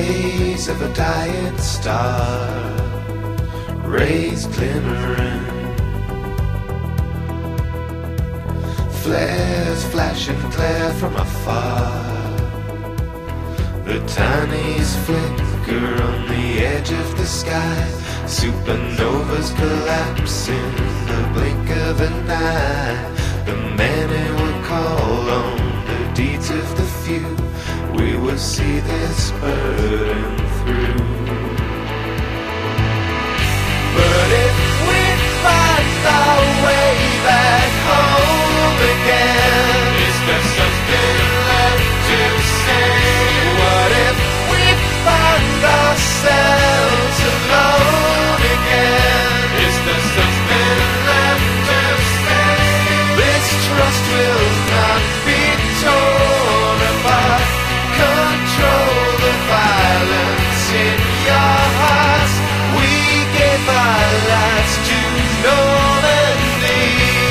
rays of a dying star, rays glimmering, flares flashing clear from afar. The tiniest flicker on the edge of the sky, supernovas collapse in the blink of an eye. The many will call on the deeds of the few. We will see this burden through. But if we find our way back home again, is there something left to say? What if we find ourselves alone again? Is there something left to say? This trust will not be torn apart. Control the violence in your hearts. We gave our lives to Normandy.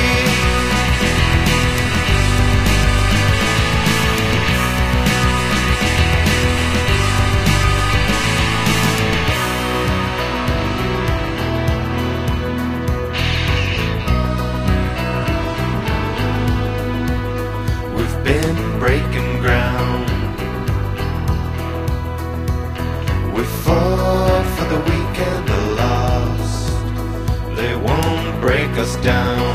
We've been breaking ground. We fought for the weak and the lost. They won't break us down.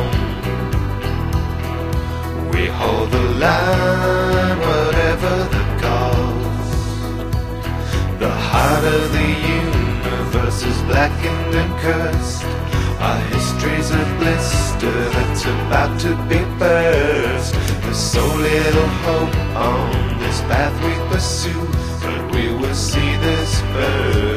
We hold the line, whatever the cost. The heart of the universe is blackened and cursed. Our history's a blister that's about to be burst. There's so little hope on this path we pursue, but we will see this burn.